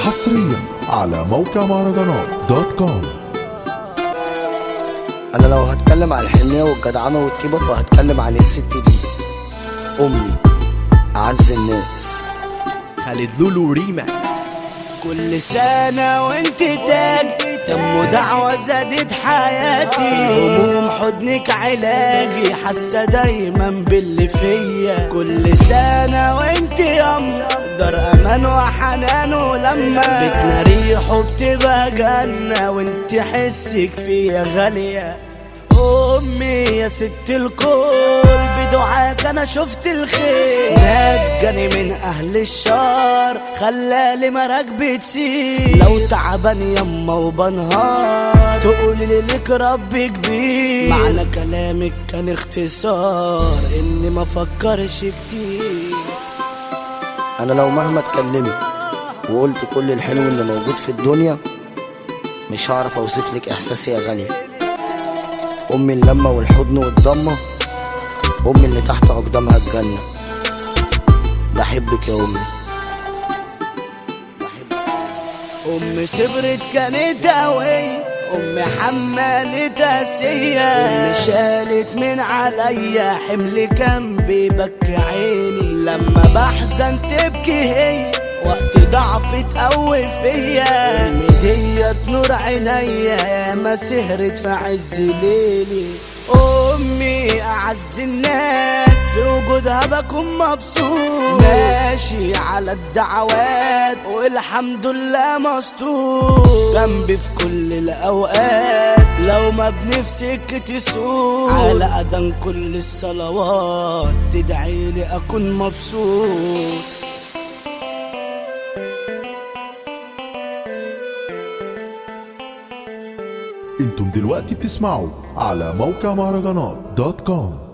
حصريا على موقع مهرجانات دوت كوم. انا لو هتكلم عن الحنية والجدعنة والطيبة فهتكلم عن الست دي، امي اعز الناس. خالد لولو ريماكس. كل سنة وانت تاج دم ودعوة زادت حياتي، هموم حضنك علاجي، حاسة دايما باللي فيا. كل سنة وانت يما دار امان وحنان، ولما بيتنا ريحه بتبقى جنة، وانت حسك فيا غالية. امي يا ست الكل، بدعاك انا شفت الخير، نجاني من اهل الشر، خلالي مراكبي تسير. لو تعبان يما وبنهار تقولي لي لك رب كبير، معنى كلامك كان اختصار اني ما فكرش كتير. انا لو مهما اتكلمت وقلت كل الحلو اللي موجود في الدنيا مش هعرف اوصفلك احساسي يا غالية. امي اللمة والحضن والضمة، امي اللي تحت اقدامها الجنة. بحبك يا امي، امي صبرت كانت قوية، امي حمالت اسية، امي شالت من عليا حمل كان بيبكي عيني. لما بحزن تبكي هي، وقت ضعف تقوي فيا. امي ديت نور عينيا، ما سهرت في عز ليلي. امي اعز الناس، في وجودها بكون مبسوط، ماشي على الدعوات والحمد لله مستور. جنبي في كل الاوقات، لو ما بنفسك تسوق، على اذان كل الصلوات تدعي لي اكون مبسوط. انتم دلوقتي بتسمعوا على موقع مهرجانات دوت كوم.